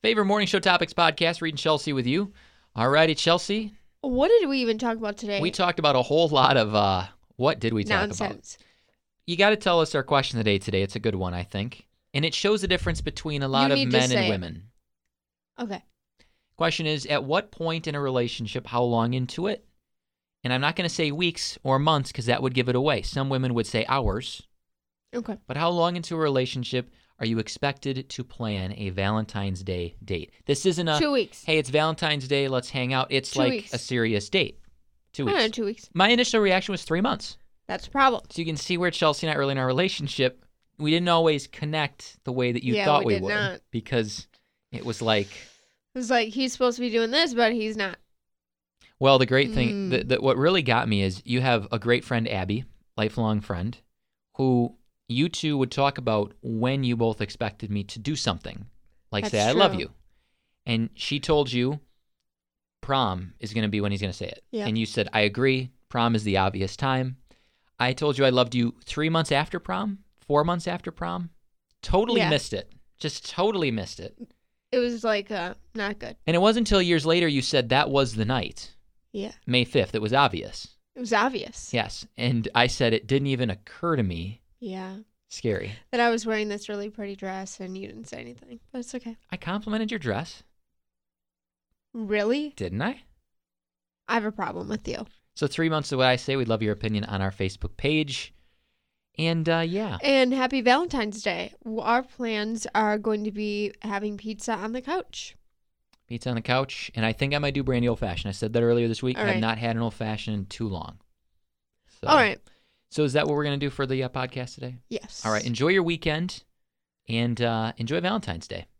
Favorite morning show topics podcast, Reed and Chelsea with you. All righty, Chelsea. What did we even talk about today? We talked about a whole lot of, what did we talk Nonsense. about? You got to tell us our question of the day today. It's a good one, I think. And it shows the difference between a lot of men and women. Okay. Question is, at what point in a relationship, how long into it? And I'm not going to say weeks or months because that would give it away. Some women would say hours. Okay. But how long into a relationship are you expected to plan a Valentine's Day date? This isn't a 2 weeks. Hey, it's Valentine's Day, let's hang out. It's 2 like weeks. a serious date. 2 I weeks. don't know, 2 weeks. My initial reaction was 3 months. That's a problem. So you can see where Chelsea and I early in our relationship, we didn't always connect the way that you thought we did would. not. Because it was like, It was like, he's supposed to be doing this, but he's not. well, the great thing, what really got me is you have a great friend, Abby, lifelong friend, who you two would talk about when you both expected me to do something. Like That's say, I love true. you. And she told you prom is going to be when he's going to say it. Yeah. And you said, I agree. Prom is the obvious time. I told you I loved you 3 months after prom, 4 months after prom. Totally Yeah. missed it. Just totally missed it. It was like, not good. And it wasn't until years later you said that was the night, Yeah. May 5th. It was obvious. It was obvious. Yes. And I said it didn't even occur to me. Yeah. Scary. That I was wearing this really pretty dress and you didn't say anything, but it's okay. I complimented your dress, Really? didn't I? I have a problem with you. So 3 months to what I say. We'd love your opinion on our Facebook page. And yeah. And happy Valentine's Day. Our plans are going to be having pizza on the couch. Pizza on the couch. And I think I might do brandy old fashioned. I said that earlier this week. All I have right. not had an old fashioned in too long. So, All right. So is that what we're going to do for the podcast today? Yes. All right. Enjoy your weekend and enjoy Valentine's Day.